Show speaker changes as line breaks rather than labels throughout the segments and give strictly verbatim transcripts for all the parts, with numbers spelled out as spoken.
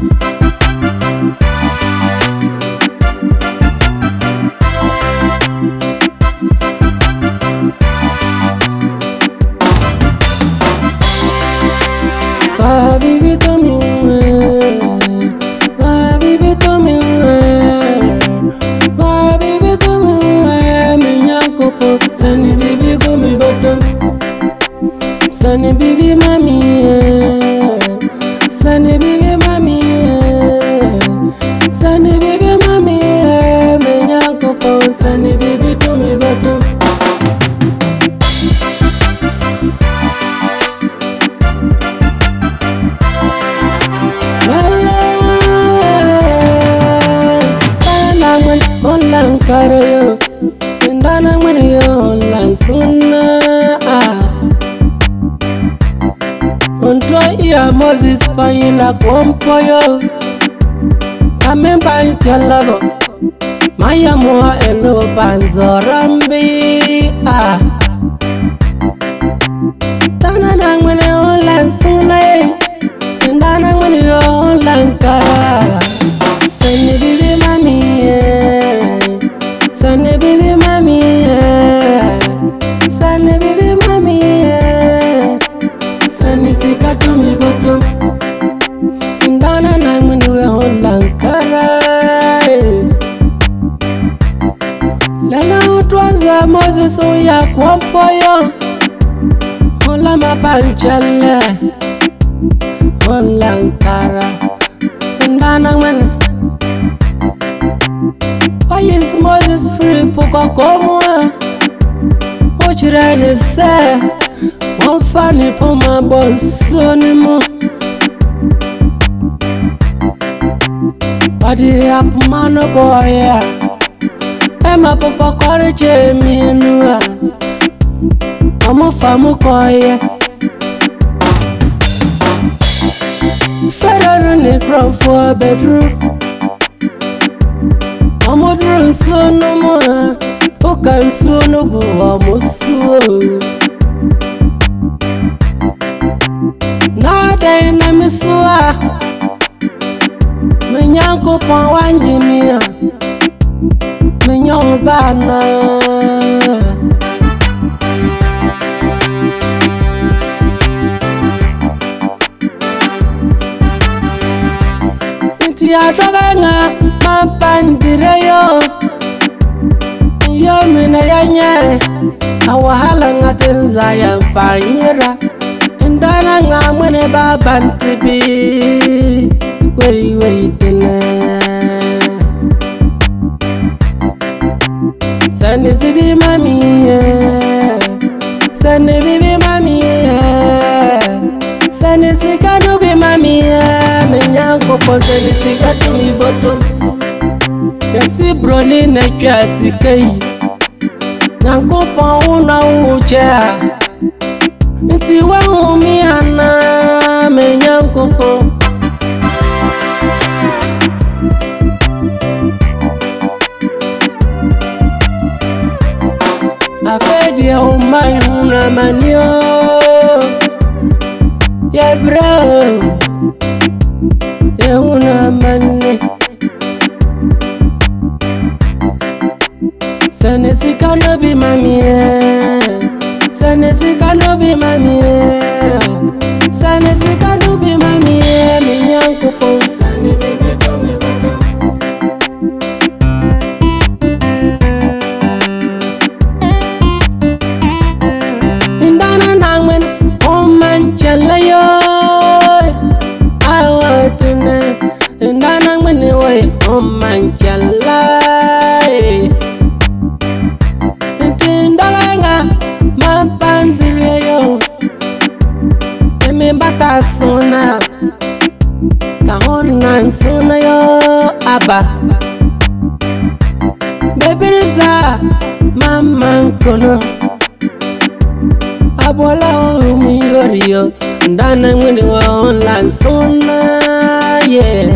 Fa bibi to mi we, fa bibi to mi we, fa bibi to mi we. Mi nyako po, sani bibi go mi bottom, sani bibi mami, sani bibi mami, sani bibi mami. Mi nyako po, sani bibi to mi bottom. Karayo, indana mani yo lansuna. Ontwa iya Moses paina kompoyo, kamemba nchalabo, maya moa elo panzorambi. Ah, tana nang mani yo lansuna, indana mani yo lankara. Sani bibi mami, Sani bibi mami, Sani bibi mami, Sani sika to mi bottom, indana na mani we holankara. Lala utwanza Moses uya kwampoyo, hola mapanchale, holankara, indana mani. Why is Moses free? Poka como what you ready say? One funny for my boss anymore. What do you have, man, boy? Emma Papa courage me no. I'm a family boy. Federal in the ground for a bedroom. I'm a drunk so no more. Oh, can so no go. I'm so now then I'm so my yanko pon wanji mia my nyon bana inti adoga nga mampandire yo yo mina yanye awahala ngatenza ya mpanyira indana nga mwene babantibi wey wey tene sani sibi mami sani bibi mami sani sikanu bi mami menyanko po sani sikatu mi boto yasi broni na kwa sikai nyanko po una uche nti wa umi ana menyanko po afedi ya umai una manio ya bro ya una mani sane sikano bi mami sane sikano bi mami sane sikano bi mami menyanko po sane bibi to mi boto indana nangmen o manchela yo awatune indana ngmen we o manchela intindanga mapandire yo eme bata sona kahona sona yo aba bebiriza mama kono abola umi yorio ndana ngwini wa online sona yeah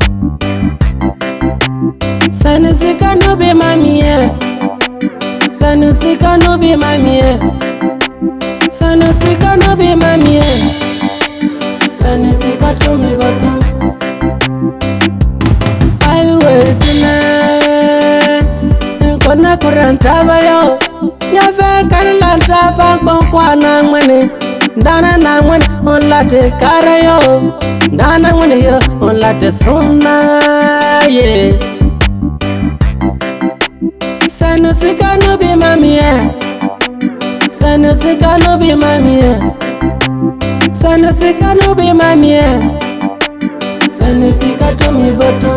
sani sika no be mami yeah sani sika no be mami yeah sani sika no be mami yeah sani sika to mi bottom na kurantaba yo ya fe karlanta ba kon kwana ngwene dana na ngwene on late kara yo dana ngwene yo on late sona ye sanu sikano bi mami e sanu sikano bi mami e sanu sikano bi mami e sanu sikato mi boto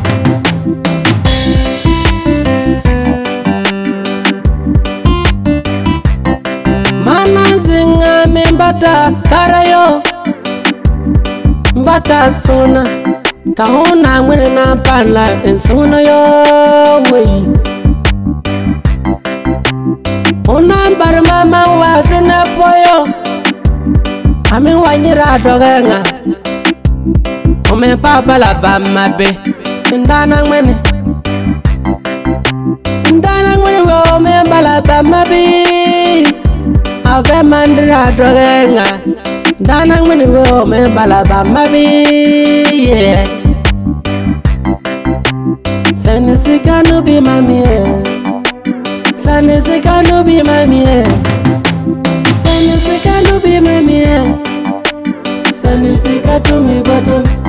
Zinga me mbata karayo mbata sona kahona mwene na panla ensona yo wey ona bar mama wa tuna poyo ame wanyira dogenga ome papa la bamma be ndana mwene ndana mwene wo me bala bamma be ave mandra drogenga dana ngwene wo me balaba mabi yeah sane sikano bi mami sane sikano bi mami sane sikano bi mami sane sikato mi boto